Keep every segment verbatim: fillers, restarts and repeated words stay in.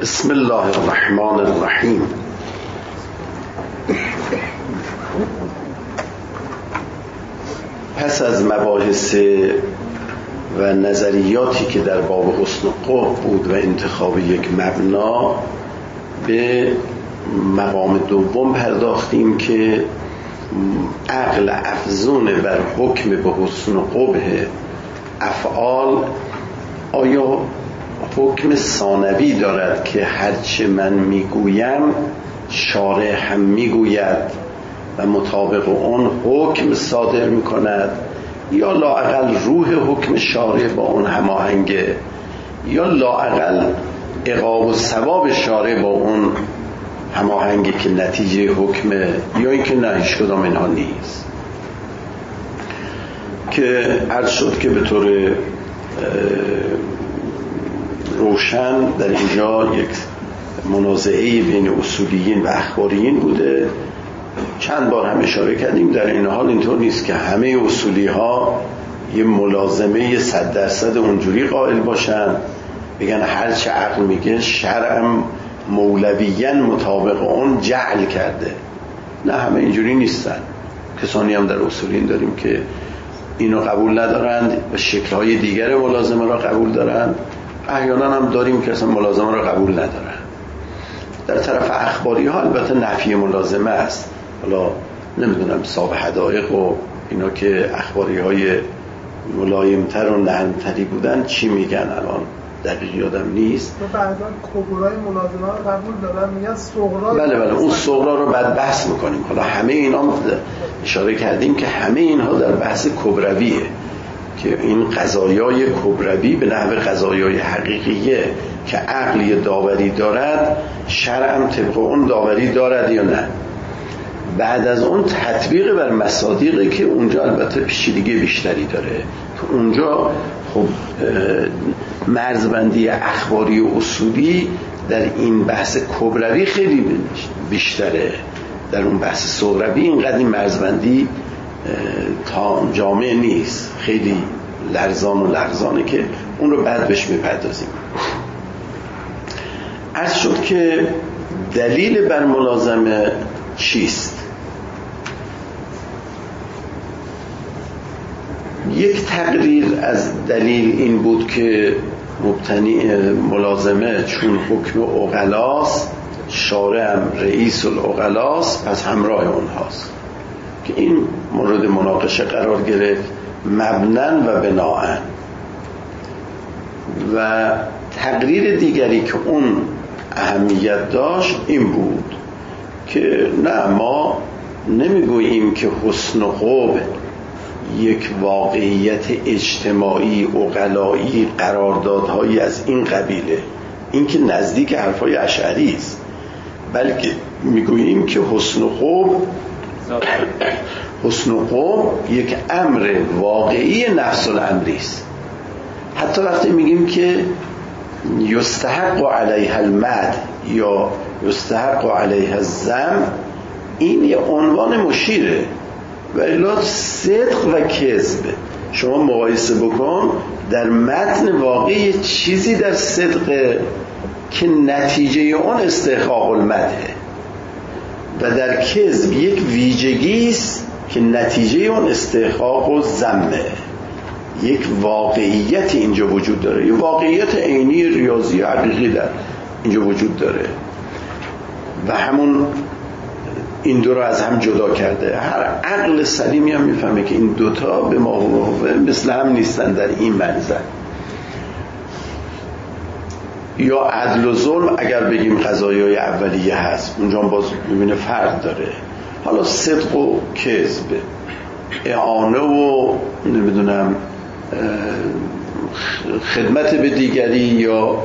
بسم الله الرحمن الرحیم. پس از مباحث و نظریاتی که در باب حسن قبح بود و انتخاب یک مبنا، به مقام دوم پرداختیم که عقل افزون بر حکم به حسن و قبح افعال آیا حکم ثانوی دارد که هرچه من میگویم شارع هم میگوید و مطابق اون حکم صادر میکند، یا لااقل روح حکم شارع با اون هماهنگه، یا لااقل عقاب و ثواب شارع با اون هماهنگه که نتیجه حکمه، یا اینکه نه هیچ کدام اینها نیست. که عرض شد که به طور روشن در اینجا یک منازعه بین اصولیین و اخباریین بوده. چند بار هم اشاره کردیم در این حال اینطور نیست که همه اصولی ها یه ملازمه صد درصد اونجوری قائل باشن، بگن هرچه عقل میگه شرعم مولویاً مطابق اون جعل کرده. نه، همه اینجوری نیستن. کسانی هم در اصولیین داریم که اینو قبول ندارند و شکل‌های دیگر ملازمه را قبول دارند. احیانا هم داریم که اصلا ملازمه را قبول ندارن. در طرف اخباری ها البته نفی ملازمه است. حالا نمیدونم صاحب حدائق و اینا که اخباری های ملایمتر و نرمتری بودن چی میگن الان دقیق یادم نیست. بعضا کبرای ملازمه رو قبول دارن، میگن صغرا. بله بله اون صغرا رو بعد بحث میکنیم. حالا همه اینا اشاره کردیم که همه اینها در بحث کبرویه که این قضایای کبروی به نحو قضایای حقیقیه که عقلی داوری دارد، شرعم طبق اون داوری دارد یا نه. بعد از اون تطبیق بر مصادیقی که اونجا البته پیچیدگی بیشتری داره. تو اونجا خب مرزبندی اخباری و اصولی در این بحث کبروی خیلی بیشتره. در اون بحث صغروی اینقدر این مرزبندی تا جامع نیست، خیلی لرزان و لرزانه که اون رو بعد بهش میپردازیم. عرض شد که دلیل بر ملازمه چیست؟ یک تقریر از دلیل این بود که مبتنی ملازمه چون حکم عقلاست، شارع هم رئیس العقلاست، پس همراه اونهاست، که این مورد مناقشه قرار گرفت مبنن و بناءن. و تقریر دیگری که اون اهمیت داشت این بود که نه، ما نمیگوییم که حسن و قبح یک واقعیت اجتماعی عقلایی قراردادهایی از این قبیله، این که نزدیک حرفای اشعری است، بلکه میگوییم که حسن و قبح حسن و قبح یک امر واقعی نفس الامری است. حتی وقتی میگیم که یستحق علیها المدح یا یستحق علیها الذم، این یه عنوان مشیره، و الا صدق و کذب شما مقایسه بکن. در متن واقعی چیزی در صدق که نتیجه اون استحقاق المدحه، و در کذب یک ویژگی است که نتیجه اون استحقاق و ذمه. یک واقعیت اینجا وجود داره، یک واقعیت عینی ریاضی حقیقی در اینجا وجود داره و همون این دو رو از هم جدا کرده. هر عقل سلیمی هم میفهمه که این دوتا به ما مثل هم نیستن در این منظر. یا عدل و ظلم اگر بگیم قضایای اولیه هست، اونجا باز میبینه فرق داره. حالا صدق و کذب، اعانه و نمیدونم خدمت به دیگری یا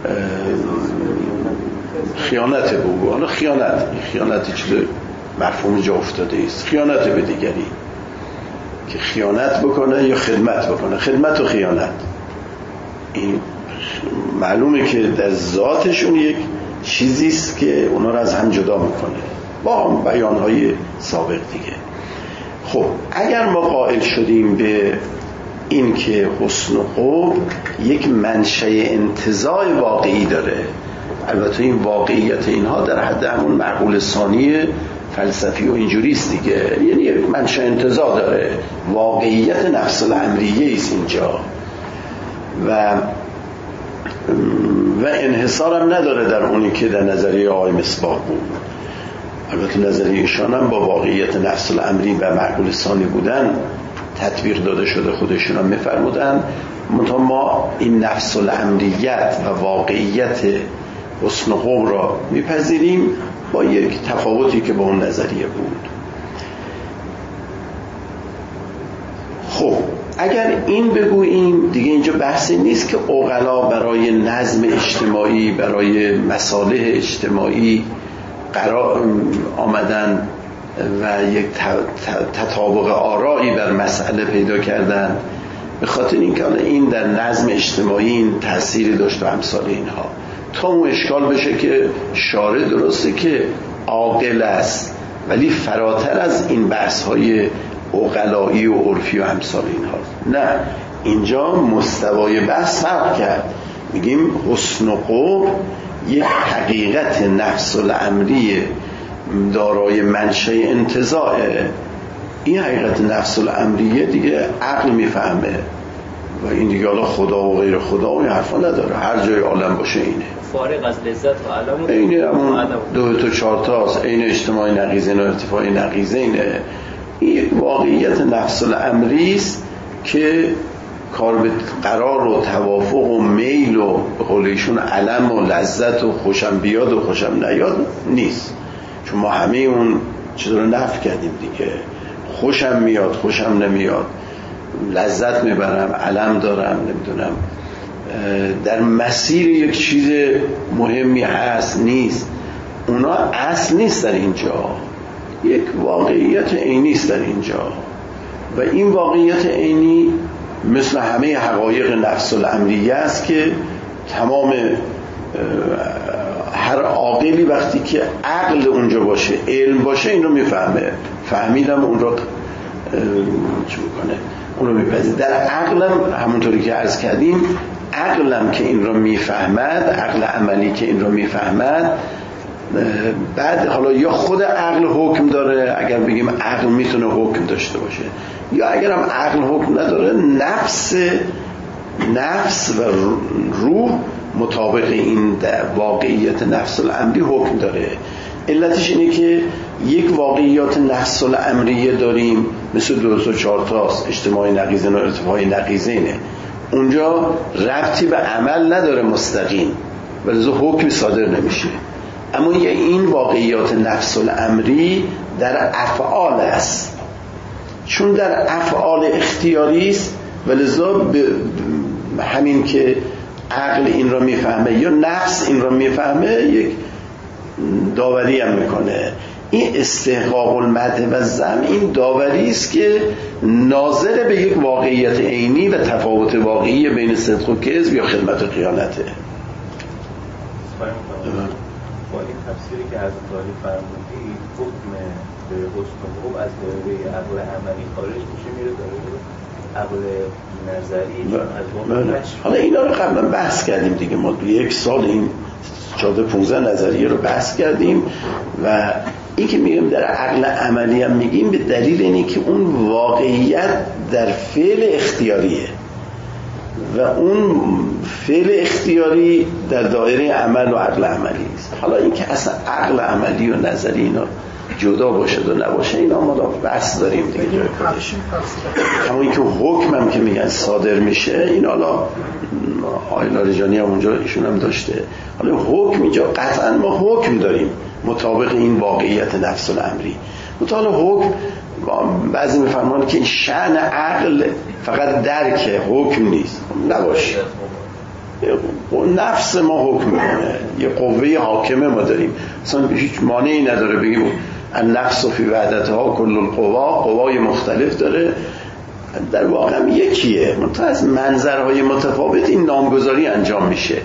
خیانت بگو. حالا خیانت خیانت چیز مفهوم جا افتاده است. خیانت به دیگری که خیانت بکنه یا خدمت بکنه، خدمت و خیانت، این معلومه که در ذاتشون یک چیزی است که اونا رو از هم جدا میکنه با بیانهای سابق دیگه. خب اگر ما قائل شدیم به این که حسن و قبح یک منشأ انتزاع واقعی داره البته این واقعیت اینها در حد همون معقول ثانی فلسفی و اینجوریست دیگه، یعنی منشأ انتزاع داره، واقعیت نفس الامریه است اینجا و و انحصار هم نداره در اونی که در نظریه آقای مصباح بود. البته نظریه ایشان هم با واقعیت نفس الامری و معقول ثانی بودن تطبیق داده شده، خودشون هم میفرمودن. منتها ما این نفس الامریت و واقعیت حسن و قوم را میپذیریم با یک تفاوتی که با اون نظریه بود. خب اگر این بگوییم دیگه اینجا بحثی نیست که عقلا برای نظم اجتماعی، برای مصالح اجتماعی قرار آمدن و یک تطابق آرایی بر مسئله پیدا کردن، به خاطر اینکه این در نظم اجتماعی این تأثیری داشت و امثال اینها، تا اون اشکال بشه که شارع درسته که عاقل است ولی فراتر از این بحث های عقلایی و عرفی و امثال اینها. نه، اینجا مستوای بحث فرق کرد. میگیم حسن و قبح یک حقیقت نفس الامری دارای منشأ انتزاعه. این حقیقت نفس الامریه دیگه عقل میفهمه و این دیگه حالا خدا و غیر خدا و این حرفا نداره، هر جای عالم باشه اینه، فارغ از لذت و علم، اینه همون دو تا چهار تاست، این اجتماعی نقیضین و ارتفاعی نقیضینه. این یک واقعیت نفس الامری است که کار به قرار و توافق و میل و به قول ایشون علم و لذت و خوشم بیاد و خوشم نیاد نیست، چون ما همه اون چیزا رو نفی کردیم دیگه. خوشم میاد، خوشم نمیاد، لذت میبرم، علم دارم، نمیدونم در مسیر یک چیز مهمی هست نیست، اونا اصل نیست در اینجا، یک واقعیت عینی است در اینجا و این واقعیت عینی مثل همه حقایق نفس الامریه است که تمام هر عاقلی وقتی که عقل اونجا باشه، علم باشه، این رو میفهمه. فهمیدم اون رو چی میکنه؟ اون رو میپذیره. در عقلم همونطوری که عرض کردیم، عقلم که این رو میفهمد، عقل عملی که این رو میفهمد، بعد حالا یا خود عقل حکم داره، اگر بگیم عقل میتونه حکم داشته باشه، یا اگر هم عقل حکم نداره، نفس نفس و روح مطابق این واقعیت نفس الامری حکم داره. علتش اینه که یک واقعیات نفس الامریه داریم مثل دو تا چهار تاست، اجتماعی نقیضین و ارتفاعی نقیضینه، اونجا ربطی به عمل نداره مستقیم ولی حکمی صادر نمیشه. اما یه این واقعیات نفس الامری در افعال است، چون در افعال اختیاری است ولذا همین که عقل این را میفهمه یا نفس این را میفهمه یک داوری هم میکنه. این استحقاق المدح و ذم این داوری است که ناظر به یک واقعیت عینی و تفاوت واقعی بین صدق و کذب یا خدمت و خیانته. با این تفسیری که از طالی فرمودی، حکم به حسن و قبح از دایره عقل عملی خارج میشه، میره داره عقل نظری از واقع. حالا اینا رو قبلا بحث کردیم دیگه، ما یک سال این چهارده پونزده نظریه رو بحث کردیم و این که میگیم در عقل عملی هم میگیم به دلیل اینه که اون واقعیت در فعل اختیاریه و اون فعل اختیاری در دایره عمل و عقل عملی است. حالا این که اصلا عقل عملی و نظری اینا جدا باشه و نباشه، اینا ما بحث داریم دیگه جای خودش. اما این که حکم هم که میگن صادر میشه، این حالا آقای لاریجانی هم اونجا ایشون هم داشته. حالا حکم اینجا قطعا ما حکم داریم مطابق این واقعیت نفس الامری. مطابق حکم بعضی میفرمان که این شأن عقل فقط درکه، حکم نیست. نباشه، نفس ما حکم میکنه، یه قوه حاکمه ما داریم، اصلا هیچ مانعی نداره بگیم النفس فی وحدتها کل القوا، قوای مختلف داره، در واقع هم یکیه، منتها از منظرهای متفاوت این نامگذاری انجام میشه.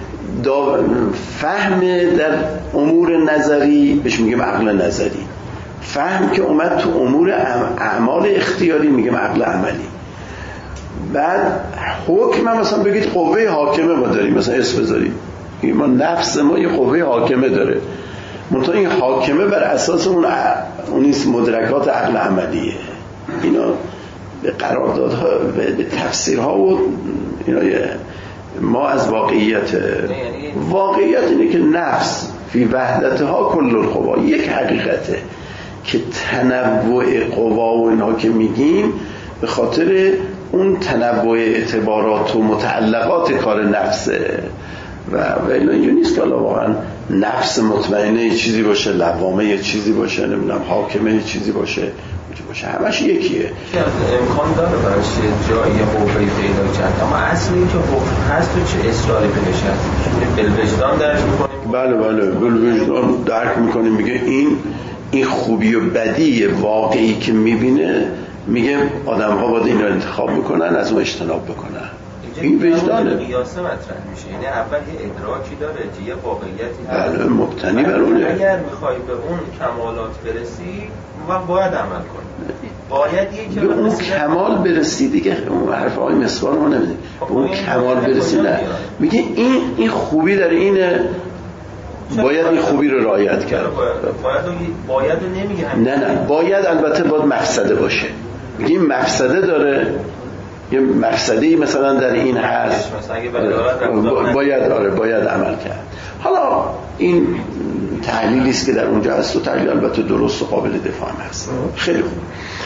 فهم در امور نظری بهش میگیم عقل نظری، فهم که اومد تو امور اعمال اختیاری میگیم عقل عملی. بعد حکم هم مثلا بگید قوه حاکمه ما داریم، مثلا اسم بذاریم ما نفس ما یه قوه حاکمه داره، منتها این حاکمه بر اساس اون اون مدرکات عقل عملیه. اینا به قراردادها به تفسیرها و اینا ما از واقعیت واقعیت اینه که نفس فی وحدتها کل القوا یک حقیقته که تنوع قوا و اینها که میگیم به خاطر اون تنوع اعتبارات و متعلقات کار نفسه و و اینا اینجا نیست که واقعا نفس مطمئنه یه چیزی باشه، لوامه یه چیزی باشه، نمیدونم حاکمه یه چیزی باشه باشه همش یکیه. امکان داره براش جایی حقوقی پیدا کرد، اما اصل این که حقوق هست تو چه اصراری پیدا شد؟ بالوجدان درک میکنیم. بله بله بالوجدان درک میکنیم. میگه این این خوبی و بدی واقعی که میبینه، میگه آدم ها باید این رو انتخاب میکنن، از اون اجتناب بکنن. این وجدانه. قیاسه مطرح میشه، یعنی اول یه ادراکی داره که یه واقعیتی هست. بله مبتنی بر اونه. اگر میخوای به اون کمالات برسی و باید عمل کنی. باید یکی به اون کمال برسی دیگه. اون حرف های مسوار ما نمیده. به اون کمال برسی نه. میگه این این خوبی در اینه، باید این خوبی رو رعایت کرد. باید باید نمیگه. نه نه باید البته باید مفسده باشه. میگه این مفسده داره، یه مفسدی مثلا در این هست، باید آره باید عمل کرد. حالا این تحلیلی است که در اونجا هست و تحلیل البته درست و قابل دفاع هست. خیلی خوب،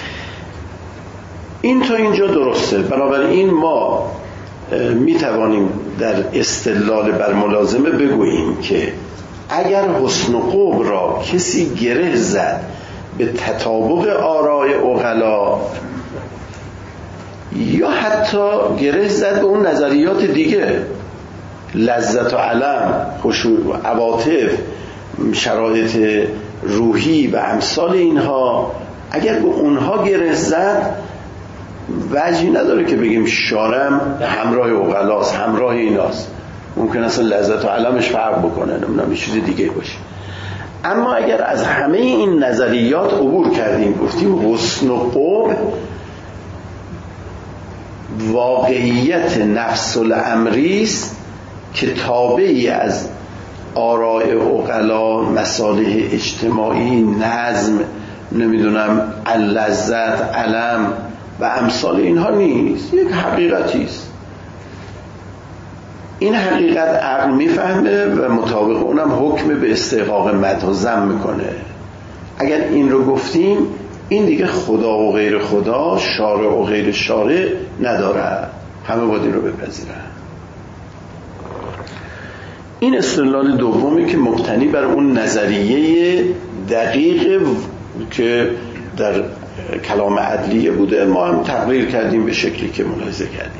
این تا اینجا درسته. بنابراین ما می توانیم در استدلال بر ملازمه بگوییم که اگر حسن و قبح را کسی گره زد به تطابق آراء عقلا یا حتی گره زد به اون نظریات دیگه، لذت و علم، خشوع و عواطف، شرایط روحی و امثال اینها، اگر به اونها گره زد وجهی نداره که بگیم شارم همراه عقلاست، همراه ایناست. ممکن است لذت و علمش فرق بکنه، نمیدونم یه چیز دیگه باشه. اما اگر از همه این نظریات عبور کردیم، گفتیم حسن و قبح واقعیت نفس الامری است که تابعی از آراء عقلا، مصالح اجتماعی، نظم، نمیدونم لذت، علم و امثال اینها نیست، یک حقیقتی است. این حقیقت عقل میفهمه و مطابق اونم حکم به استحقاق مدح و ذم میکنه. اگر این رو گفتیم، این دیگه خدا و غیر خدا، شارع و غیر شارع نداره، همه باید این رو بپذیرن. این استدلال دومی که مبتنی بر اون نظریه دقیق که در کلام عدلیه بوده، ما هم تقریر کردیم به شکلی که ملاحظه کردیم.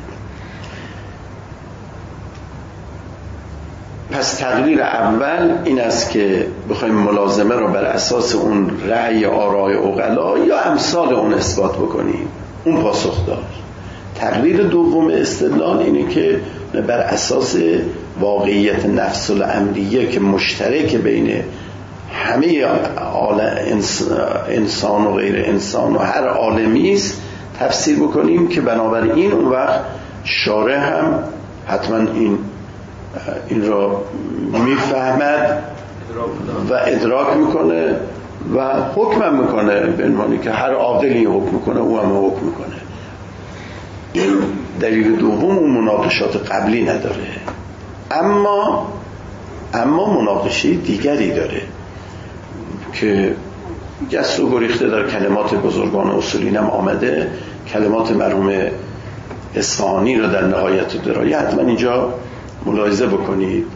پس تقریر اول این است که بخوایم ملازمه را بر اساس اون رأی آراء عقلا یا امثال اون اثبات بکنیم، اون پاسخ دار. تقریر دوم استدلال اینه که بر اساس واقعیت نفس الامریه که مشترک بین همه انسان و غیر انسان و هر عالمی است تفسیر بکنیم، که بنابراین اون وقت شارع هم حتما این این را میفهمد و ادراک میکنه و حکم میکنه، به عنوانی که هر عادلی حکم میکنه او هم حکم میکنه. این دلیل دوم اون مناقشات قبلی نداره، اما اما مناقشه دیگری داره که گست و گریخته در کلمات بزرگان اصولین هم آمده. کلمات مرحوم اصفهانی را در نهایت درایه حتما اینجا ملاحظه بکنید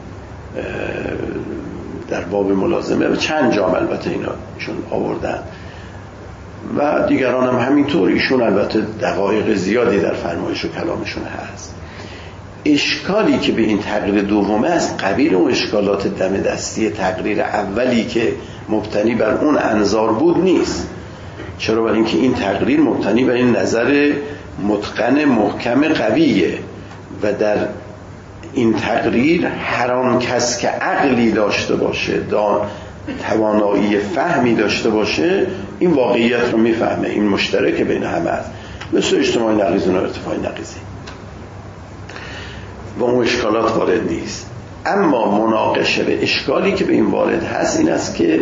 در باب ملازمه، و چند جام البته اینا ایشون آوردن و دیگران هم همینطور. ایشون البته دقایق زیادی در فرمایش و کلامشون هست. اشکالی که به این تقریر دومه از قبیل اون اشکالات دم دستی تقریر اولی که مبتنی بر اون انظار بود نیست. چرا؟ برای اینکه این تقریر مبتنی بر این نظر متقن محکم قویه و در این تقریر هر آن کس که عقلی داشته باشه، توانایی فهمی داشته باشه، این واقعیت رو میفهمه. این مشترک بین همه است، مثل اجتماعی نقیض و ارتفاعی نقیضی و اون اشکالات وارد نیست. اما مناقشه به اشکالی که به این وارد هست این است که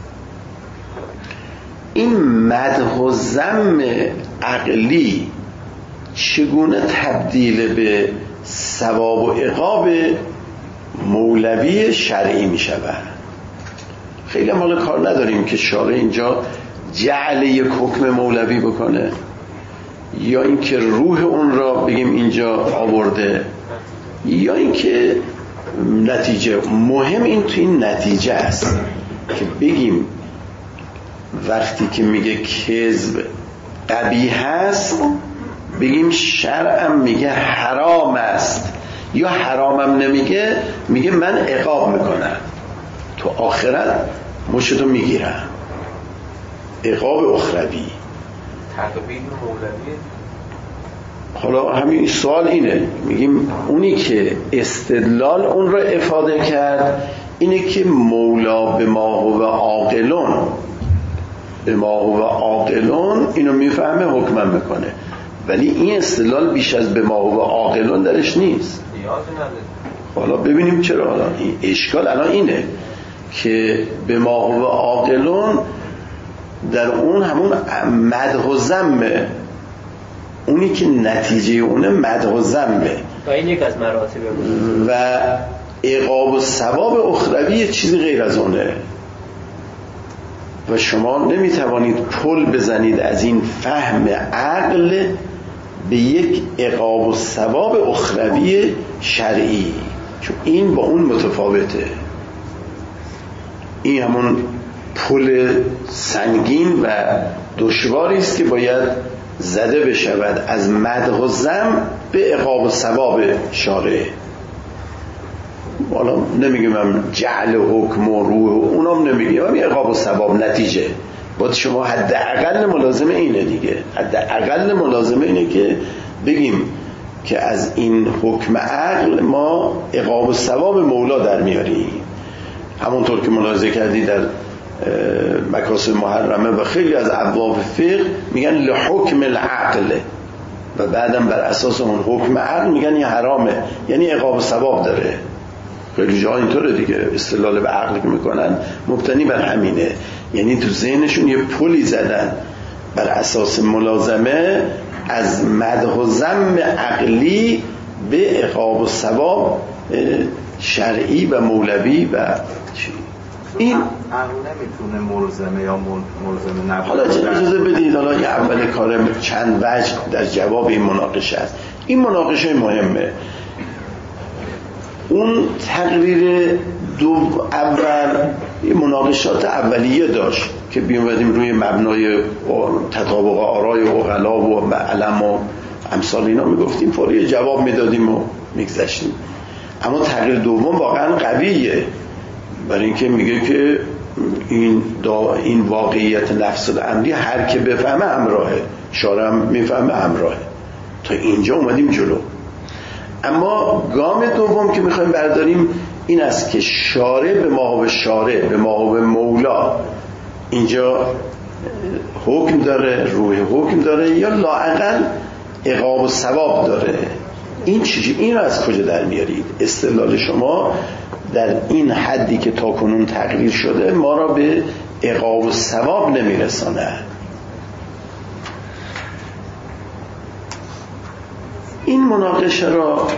این مدح و ذم عقلی چگونه تبدیل به ثواب و عقاب مولوی شرعی می شود. خیلی هم حالا کار نداریم که شارع اینجا جعل یک حکم مولوی بکنه یا اینکه روح اون را بگیم اینجا آورده یا اینکه نتیجه. مهم این تو این نتیجه است که بگیم وقتی که میگه کذب قبیح است بگیم شرعم میگه حرام است، یا حرامم نمیگه میگه من عقاب میکنم، تو آخرت مشتو میگیرم، عقاب اخروی. تقبیح مولوی. حالا همین سوال اینه، میگیم اونی که استدلال اون رو افاده کرد اینه که مولا به ما هو عاقلون، به ما هو عاقلون اینو میفهمه حکمم میکنه، ولی این استدلال بیش از به ما هو عاقلون درش نیست. حالا ببینیم چرا. حالا این اشکال الان اینه که به ما هو عاقلون در اون همون مدح و ذمه، اونی که نتیجه اونه مدح و ذمه و این یک از مراتب و عقاب و ثواب اخروی چیزی غیر از اونه و شما نمیتوانید پل بزنید از این فهم عقل به یک عقاب و ثواب اخروی شرعی، چون این با اون متفاوته. این همون پل سنگین و دشواری است که باید زده بشود از مدح و ذم به عقاب و ثواب شارع. حالا نمیگم من جعل حکم و روح و اونام نمیگم، من عقاب و ثواب نتیجه. باید شما حداقل ملازمه اینه دیگه، حداقل ملازمه اینه که بگیم که از این حکم عقل ما عقاب و ثواب مولا در میاریم. همونطور که ملاحظه کردی در مکاسب محرمه و خیلی از ابواب فقه میگن لحکم العقل و بعدم بر اساس اون حکم عقل میگن این حرامه، یعنی عقاب و ثواب داره. خیلی جا اینطوره دیگه، استدلال به عقل که میکنن مبتنی بر همینه، یعنی تو ذهنشون یه پلی زدن بر اساس ملازمه از مدح و ذم عقلی به عقاب و ثواب شرعی و مولوی و چی. این عقل نمیتونه ملزمه یا ملزمه نبوده. حالا اجازه بدید حالا یه اول کار چند وجه در جواب این مناقشه است. این مناقشه مهمه. اون تقریر دو اول یه مناقشات اولیه داشت که بیومدیم روی مبنای تطابق آرای عقلا و علم و امثال اینا میگفتیم، فوری جواب میدادیم و میگذشتیم. اما تقریر دوم واقعا قویه، برای اینکه میگه که این دا این واقعیت نفس الامری هر که بفهمه همراهه، شارع میفهمه همراهه. تا اینجا اومدیم جلو. اما گام دوم که میخوایم برداریم این است که شارع به ما و شارع به ما و مولا اینجا حکم داره، روح حکم داره یا لااقل عقاب و ثواب داره. این چیزی این رو از کجا در میارید؟ استدلال شما در این حدی که تا کنون تقریر شده ما را به عقاب و ثواب نمیرسانه. این مناقشه را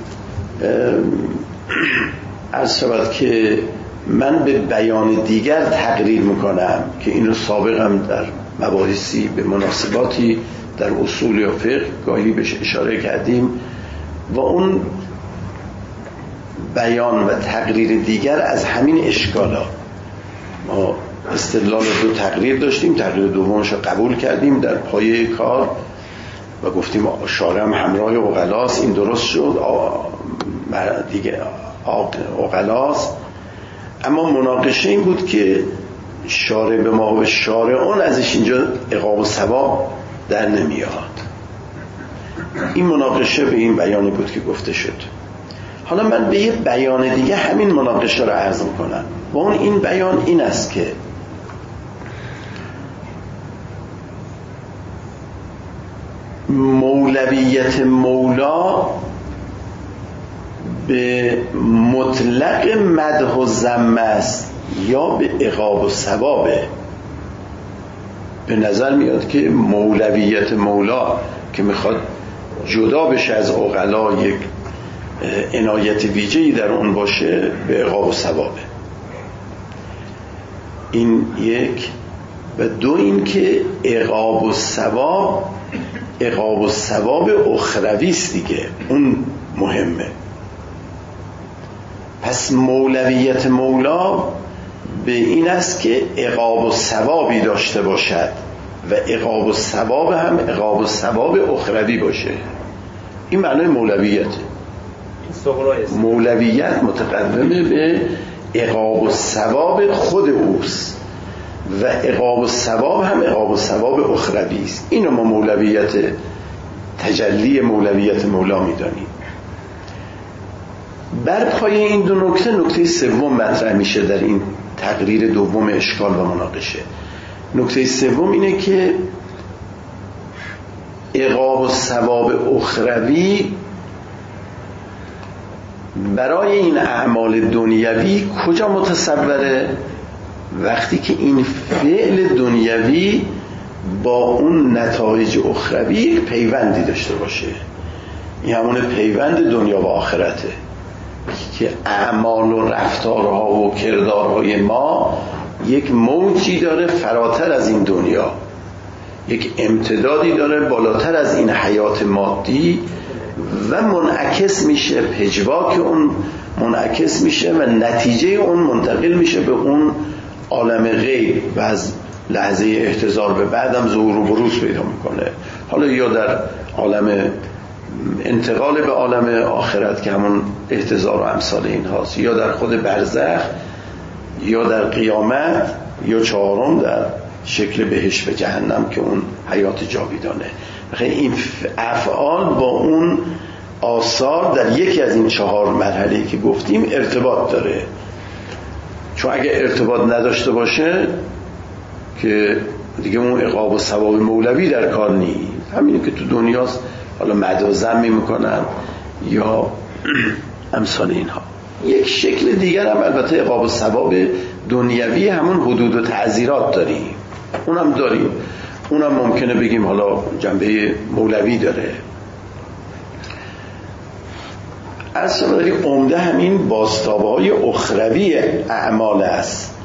عرض شود که من به بیان دیگر تقریر میکنم که این رو سابقا در مباحثی به مناسباتی در اصول یا فقه گاهی بهش اشاره کردیم و اون بیان و تقریر دیگر از همین اشکالا. ما استدلال دو تقریر داشتیم، تقریر دومش رو قبول کردیم در پایه کار و گفتیم شارع هم همراه عقلاست، این درست شد دیگه عقلاست. اما مناقشه این بود که شارع به ما و شارع اون ازش اینجا عقاب و ثواب در نمیاد. این مناقشه به این بیانی بود که گفته شد. حالا من به یه بیان دیگه همین مناقشه را عرض میکنم و اون این بیان این است که مولویت مولا به مطلق مدح و ذم است یا به عقاب و ثوابه. به نظر میاد که مولویت مولا که میخواد جدا بشه از عقلا، یک عنایت ویژه‌ای در اون باشه، به عقاب و ثوابه. این یک. و دو این که عقاب و ثواب عقاب و ثواب اخروی است دیگه، اون مهمه. پس مولویت مولا به این است که عقاب و ثوابی داشته باشد و عقاب و ثواب هم عقاب و ثواب اخروی باشه. این معنای مولویته. مولویت متقدمه به عقاب و ثواب خود اوست و عقاب و ثواب هم عقاب و ثواب اخروی است. اینو ما مولویت تجلی مولویت مولا میدانیم. بر پایه این دو نکته نکته سوم مطرح میشه در این تقریر دوم اشکال و مناقشه. نکته سوم اینه که عقاب و ثواب اخروی برای این اعمال دنیوی کجا متصوره؟ وقتی که این فعل دنیوی با اون نتایج اخروی یک پیوندی داشته باشه. این همون پیوند دنیا و آخرته که اعمال و رفتارها و کردارهای ما یک موجی داره فراتر از این دنیا، یک امتدادی داره بالاتر از این حیات مادی و منعکس میشه، پژواک اون منعکس میشه و نتیجه اون منتقل میشه به اون عالم غیب و از لحظه احتضار به بعدم ظهور و بروز پیدا میکنه. حالا یا در عالم انتقال به عالم آخرت که همون احتضار و امثال این هاست، یا در خود برزخ، یا در قیامت، یا چهارم در شکل بهشت و جهنم که اون حیات جاویدانه. این افعال با اون آثار در یکی از این چهار مرحله که گفتیم ارتباط داره. چون اگه ارتباط نداشته باشه که دیگه اون عقاب و ثواب مولوی در کار نیست. همینه که تو دنیاست، حالا مدح و ذم میکنن یا امثال اینها. یک شکل دیگر هم البته عقاب و ثواب دنیوی همون حدود و تعزیرات داریم، اونم داریم، اونم ممکنه بگیم حالا جنبه مولوی داره. اصلا داری عمده همین بازتابهای اخروی اعمال است.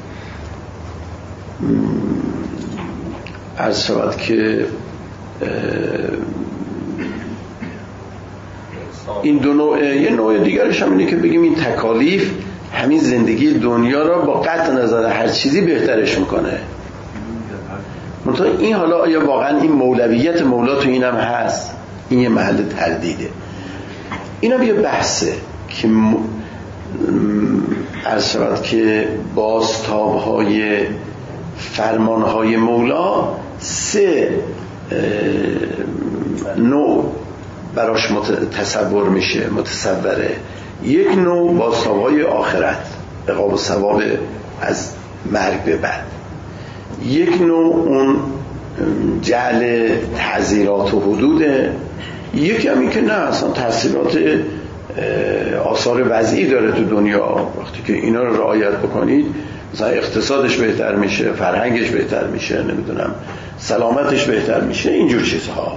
عرض شود که این دو نوع، یه نوع دیگرش هم اینه که بگیم این تکالیف همین زندگی دنیا را با قطع نظر هر چیزی بهترش میکنه. منتها این حالا آیا واقعا این مولویت مولا تو اینم هست؟ این یه محل تردیده. اینم یه بحثه که م... عرض شود که بازتابهای فرمانهای مولا سه نوع براش مت... تصور میشه، متصوره. یک نوع بازتابهای آخرت، عقاب و ثواب از مرگ به بعد. یک نوع اون جعل تعزیرات و حدوده. یکی هم این که نه، اصلا تحصیلات آثار وضعی داره تو دنیا. وقتی که اینا رو رعایت بکنید مثلا اقتصادش بهتر میشه، فرهنگش بهتر میشه، نمیدونم سلامتش بهتر میشه، اینجور چیزها.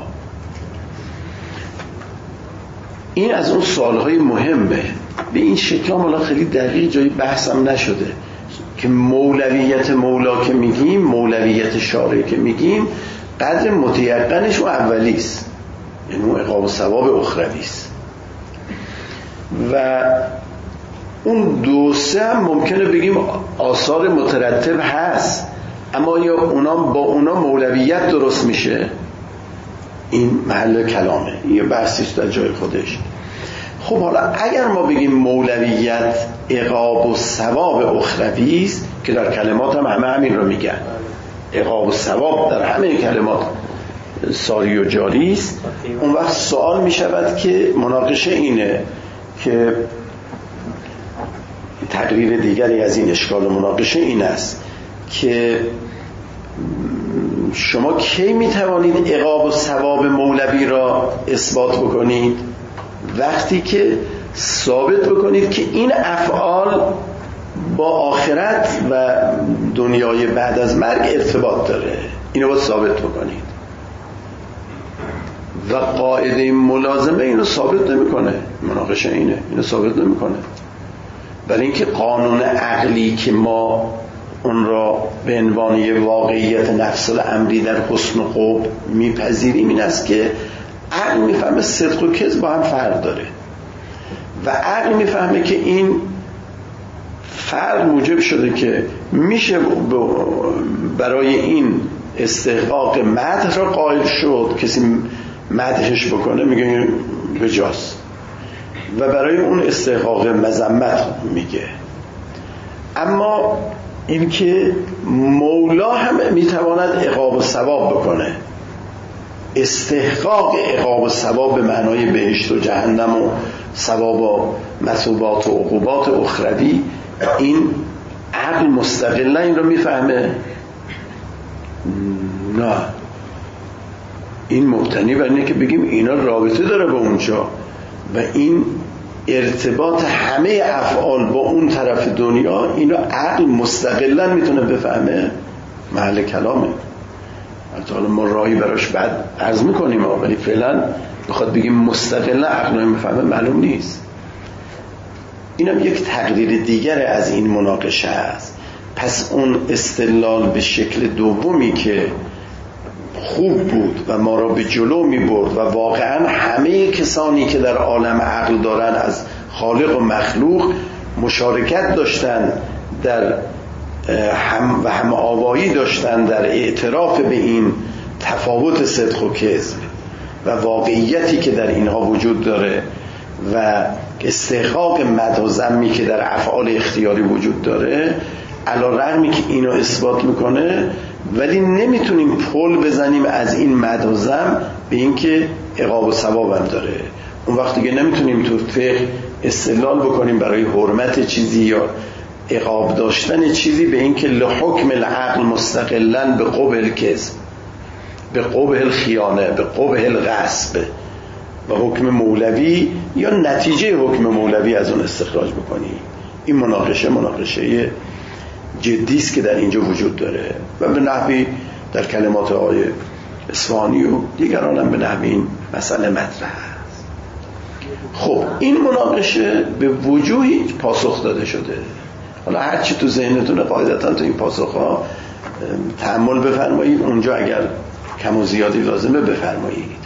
این از اون سوالهای مهمه. به این شکل هم خیلی دقیق جایی بحثم نشده که مولویت مولا که میگیم، مولویت شارع که میگیم، قدر متیقنش و اولیست، یعنی اون عقاب و ثواب اخرویست. و اون دو سه هم ممکنه بگیم آثار مترتب هست، اما یا اونا با اونا مولویت درست میشه، این محل کلامه، یه بحثیست در جای خودش. خب حالا اگر ما بگیم مولویت عقاب و ثواب اخرویست، که در کلمات هم همه همین رو میگن، عقاب و ثواب در همه کلمات ساری و جاری است، اون وقت سوال میشود که مناقشه اینه که تقریر دیگری از این اشکال مناقشه این است که شما کی میتوانید عقاب و ثواب مولوی را اثبات بکنید؟ وقتی که ثابت بکنید که این افعال با آخرت و دنیای بعد از مرگ ارتباط داره. اینو باید ثابت بکنید. و قاعده ملازمه اینو ثابت نمیکنه. مناقشه اینه، اینو ثابت نمیکنه. برای اینکه قانون عقلی که ما اون را به عنوان یه واقعیت نفس الامری در حسن و قبح میپذیریم این است که عقل میفهمه صدق و کذب با هم فرق داره و عقل میفهمه که این فرق موجب شده که میشه برای این استحقاق مدح را قائل شد، کسی مدحش بکنه میگه بجاست، و برای اون استحقاق مذمت میگه. اما این که مولا هم میتواند عقاب و ثواب بکنه، استحقاق عقاب و ثواب به معنای بهشت و جهنم و ثواب و مثوبات و عقوبات اخروی، این عقل مستقلا این رو میفهمه؟ نه، این مبتنی بر اینه که بگیم اینا رابطه داره با اونجا و این ارتباط همه افعال با اون طرف دنیا، اینا عقل مستقلا میتونه بفهمه. محل کلامه. حالا ما راهی براش بعد عرض میکنیم، ولی فعلا بخواد بگیم مستقلا عقل میفهمه معلوم نیست. اینم یک تقریر دیگر از این مناقشه است. پس اون استدلال به شکل دومی که خوب بود و ما را به جلو می برد و واقعا همه کسانی که در عالم عقل دارن از خالق و مخلوق مشارکت داشتن در هم و هم آوایی داشتن در اعتراف به این تفاوت صدق و کذب و واقعیتی که در اینها وجود داره و استحقاق مدح و ذمی که در افعال اختیاری وجود داره، علی رغمی که اینو اثبات میکنه ولی نمیتونیم پل بزنیم از این مدح و ذم به اینکه عقاب و ثواب هم داره. اون وقت دیگه نمیتونیم تو فقه استدلال بکنیم برای حرمت چیزی یا عقاب داشتن چیزی به اینکه لحکم العقل مستقلا به قبح الکذب، به قبح الخیانه، به قبح الغصب و حکم مولوی یا نتیجه حکم مولوی از اون استخراج بکنیم. این مناقشه مناقشه جدی است که در اینجا وجود داره و به نحوی در کلمات آقای اصفهانی و دیگران هم به نحوی این مسئله مطرح است. خب این مناقشه به وجوهی پاسخ داده شده. حالا هر چی تو ذهنتونه قاعدتا تو این پاسخ‌ها تأمل بفرمایید، اونجا اگر کم و زیادی لازمه بفرمایید.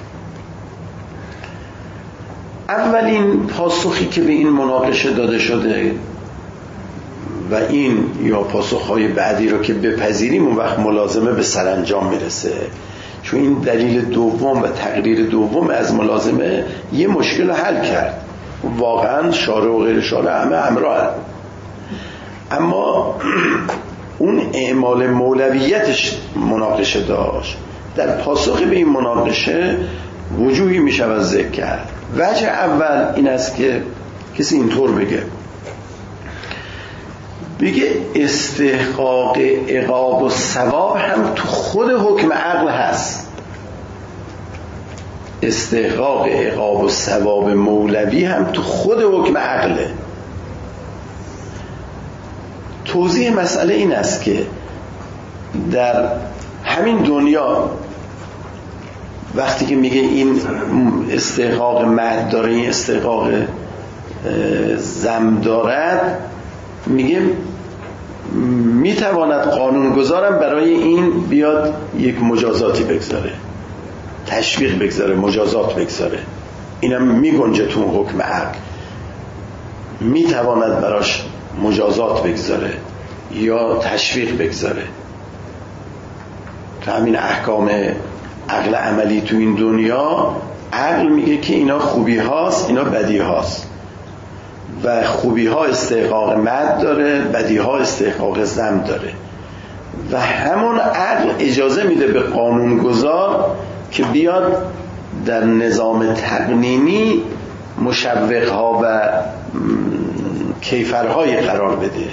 اولین پاسخی که به این مناقشه داده شده و این یا پاسخهای بعدی رو که بپذیریم اون وقت ملازمه به سرانجام میرسه، چون این دلیل دوم و تقریر دوم از ملازمه یه مشکل حل کرد. واقعا شارع و غیر شارع همه همراه، اما اون اعمال مولویتش مناقشه داشت. در پاسخ به این مناقشه وجوهی میشه از ذکر کرد. وجه اول این است که کسی اینطور بگه بگه استحقاق عقاب و ثواب هم تو خود حکم عقل هست. استحقاق عقاب و ثواب مولوی هم تو خود حکم عقله. توضیح مسئله این است که در همین دنیا وقتی که میگه این استحقاق مد داره، این استحقاق ذم دارد، میگه میتواند قانونگذارم برای این بیاد یک مجازاتی بگذاره، تشویق بگذاره، مجازات بگذاره. اینم میگنجه تو حکم عقل، میتواند براش مجازات بگذاره یا تشویق بگذاره. تو همین احکام عقل عملی تو این دنیا، عقل میگه که اینا خوبی هاست، اینا بدی هاست و خوبی ها استحقاق مد داره، بدی ها استحقاق ذم داره و همون عقل اجازه میده به قانونگذار که بیاد در نظام تقنینی مشوق ها و کیفرهای قرار بده.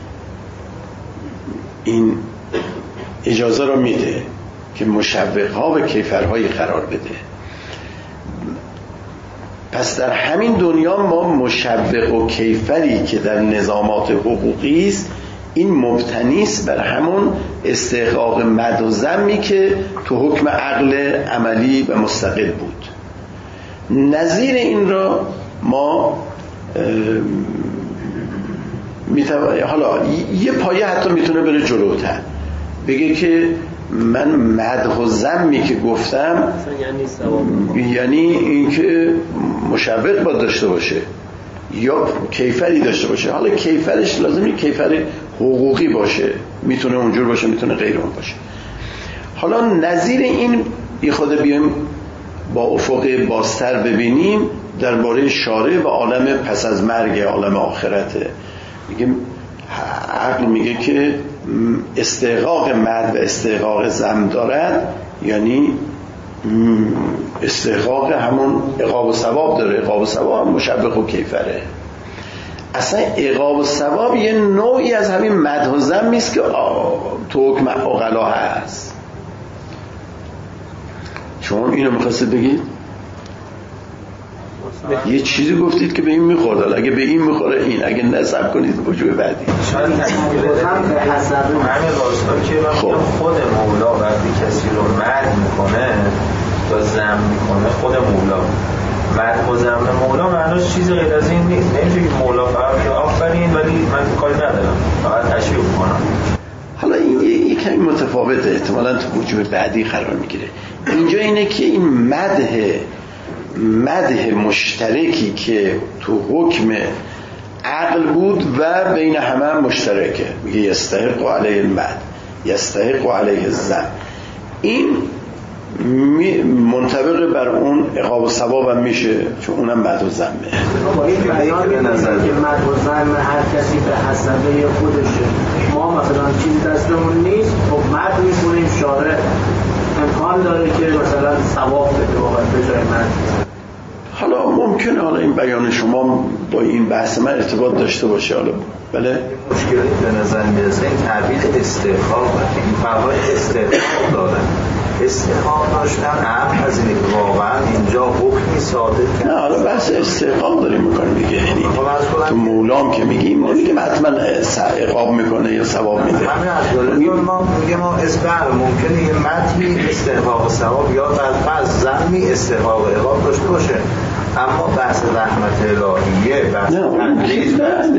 این اجازه رو میده که مشوق ها و کیفرهای قرار بده. پس در همین دنیا ما مشوق و کیفری که در نظامات حقوقی است، این مبتنی است بر همون استحقاق مد و ذمی که تو حکم عقل عملی و مستقل بود. نظیر این را ما میتوان، حالا یه پایه حتی میتونه بره جلوتر، بگه که من مدح و ذمی که گفتم یعنی این که مشوق باید داشته باشه یا کیفری داشته باشه. حالا کیفرش لازمی کیفر حقوقی باشه، میتونه اونجور باشه میتونه غیر اون باشه. حالا نظیر این یه خود بیایم با افق بازتر ببینیم درباره شارع و عالم پس از مرگ، عالم آخرته. میگیم عقل میگه که استحقاق مد و استحقاق ذم دارد، یعنی استحقاق همون عقاب و ثواب داره. عقاب و ثواب مشوق و کیفره. اصلا عقاب و ثواب یه نوعی از همین مدح و ذم است که تو حکم عقلا هست. شما اینو می‌خواستید بگید؟ یه چیزی گفتید که به این میخورد، اگه به این میخوره این، اگه نصب کنید وجوه بعدی شاید هم به حسب همه راستا که وقتی خود مولا وقتی کسی رو مد میکنه یا ذم میکنه، خود مولا مد و ذم مولا معناش چیز غیر از این نیست. نمیشه که مولا فقط که آفرین ولی من کاری ندارم، فقط تشویق کنم. حالا این یه کمی متفاوته، احتمالاً تو وجوه بعدی قرار میگیره. اینجا اینه که این مدح مدح مشترکی که تو حکم عقل بود و بین همه هم مشترکه، میگه یستحق علیه المد یستحق علیه الذم، این منطبق بر اون عقاب و ثواب هم میشه، چون اونم مد و ذمه. با این بیان به نظر که مد و ذم هر کسی به حسبه خودشه، ما مثلا چیزی دستمون نیست، خب مد میکنیم، شارع امکان داره که مثلا ثواب بده واقعا به جای مد. حالا ممکنه حالا این بیان شما با این بحث من ارتباط داشته باشه، حالا بله مشکلی به نظر میرسه این تعبیر استحقاق که این فرمای استحقاق دادن استحقاق داشتن هم از اینه که واقعا اینجا حکمی صادر کرد. نه حالا بحث استحقاق داریم میکنیم دیگه، یعنی تو مولام که میگیم ما میگیم حتما عقاب میکنه یا ثواب میده. همین از میگیم ما میگیم ما اسبر ممکنه یه متنی استحقاق ثواب یا بعض ذمی استحقاق عقاب داشته باشه، اما بحث رحمت الهیه بحث تنقیز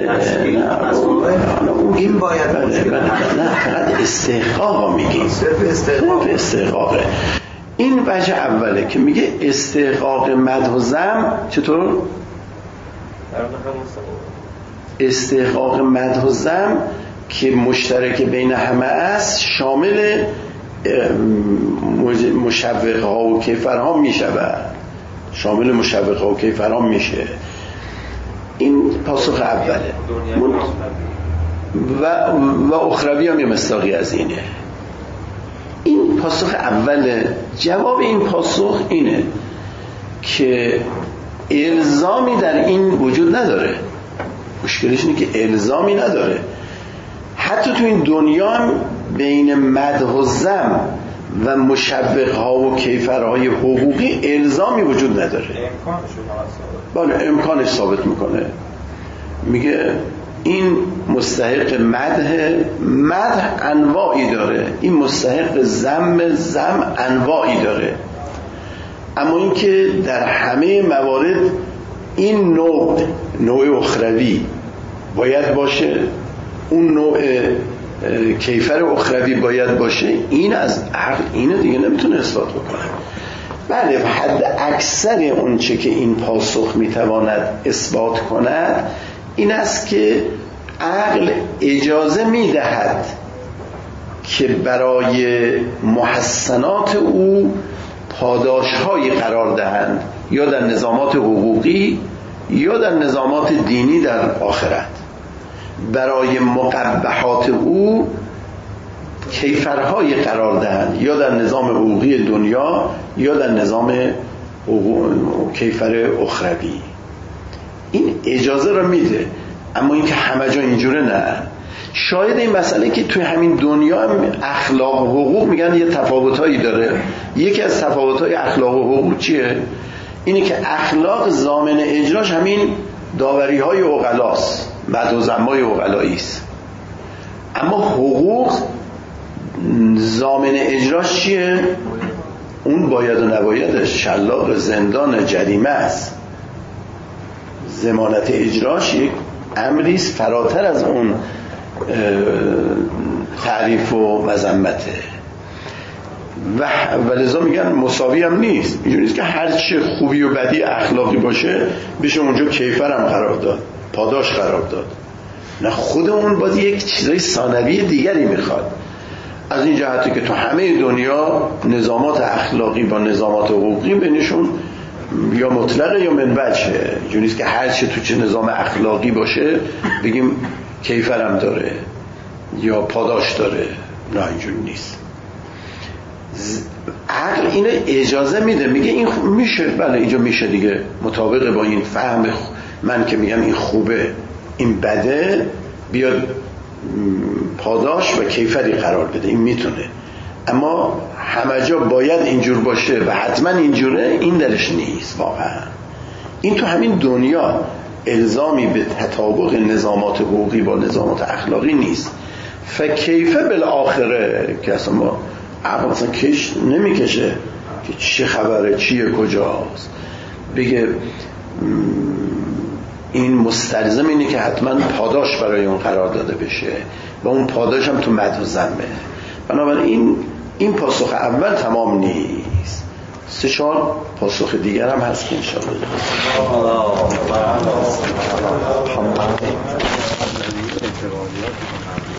این باید مشکل نه فقط استحقاق میگیم، صرف استحقاق استحقاقه. این وجه اوله که میگه استحقاق مدح و ذم. چطور؟ استحقاق مدح و ذم که مشترک بین همه است، شامل مشوقها و کیفرها میشود، شامل مشوقها و کیفرها میشه. این پاسخ اوله. و و اخروی هم یه مصداقی از اینه. این پاسخ اوله. جواب این پاسخ اینه که الزامی در این وجود نداره. مشکلش اینه که الزامی نداره. حتی تو این دنیا هم بین مدح و ذم و مشوقها و کیفرهای حقوقی الزامی وجود نداره. بله امکانش ثابت میکنه. میگه این مستحق مدح، مدح انواعی داره، این مستحق ذم، ذم انواعی داره، اما اینکه در همه موارد این نوع نوع اخروی باید باشه، اون نوع کیفر اخروی باید باشه، این از عقل اینو دیگه نمیتونه اثبات بکنه. بله حد اکثر اون چه که این پاسخ میتواند اثبات کند این است که عقل اجازه میدهد که برای محسنات او پاداش‌هایی قرار دهند، یا در نظامات حقوقی یا در نظامات دینی در آخرت. برای مقبحات او کیفرهایی قرار دهند، یا در نظام حقوقی دنیا یا در نظام کیفر اخروی. این اجازه را میده، اما اینکه همه جا اینجوره نه. شاید این مسئله که توی همین دنیا هم اخلاق و حقوق میگن یه تفاوتایی داره. یکی از تفاوت‌های اخلاق و حقوق چیه؟ اینه که اخلاق ضامن اجراش همین داوری های عقلاست، مد و ذمای عقلاییست. اما حقوق ضامن اجراش چیه؟ اون باید و نبایدش، شلاق زندان جریمه است. ضمانت اجراش یک امریست فراتر از اون تعریف و مذمته و ولذا میگن مساوی هم نیست. اینجوری نیست که هر چه خوبی و بدی اخلاقی باشه بشه اونجا کیفر هم قرار داد، پاداش قرار داد. نه، خود اون باید یک چیزای ثانوی دیگری میخواد. از این جهتی که تو همه دنیا نظامات اخلاقی با نظامات حقوقی بینشون یا مطلقه یا منبعشه. اینجوری نیست که هر چه تو چه نظام اخلاقی باشه بگیم کیفر هم داره یا پاداش داره. نه، اینجوری نیست. عقل اینو اجازه میده، میگه این میشه، بله اینجا میشه دیگه، مطابق با این فهم من که میگم این خوبه این بده، بیاد پاداش و کیفری قرار بده، این میتونه. اما همه جا باید اینجور باشه و حتما اینجوره، این درش نیست واقعا. این تو همین دنیا الزامی به تطابق نظامات حقوقی با نظامات اخلاقی نیست. فکیفه بالآخره که اصلا ما عقل مثلا کش نمیکشه که چه خبره، چیه، کجاست. بگه این مستلزم اینه که حتما پاداش برای اون قرار داده بشه و اون پاداش هم تو مد و ذمه. بنابراین این پاسخ اول تمام نیست، سه چهار پاسخ دیگر هم هست که انشاءالله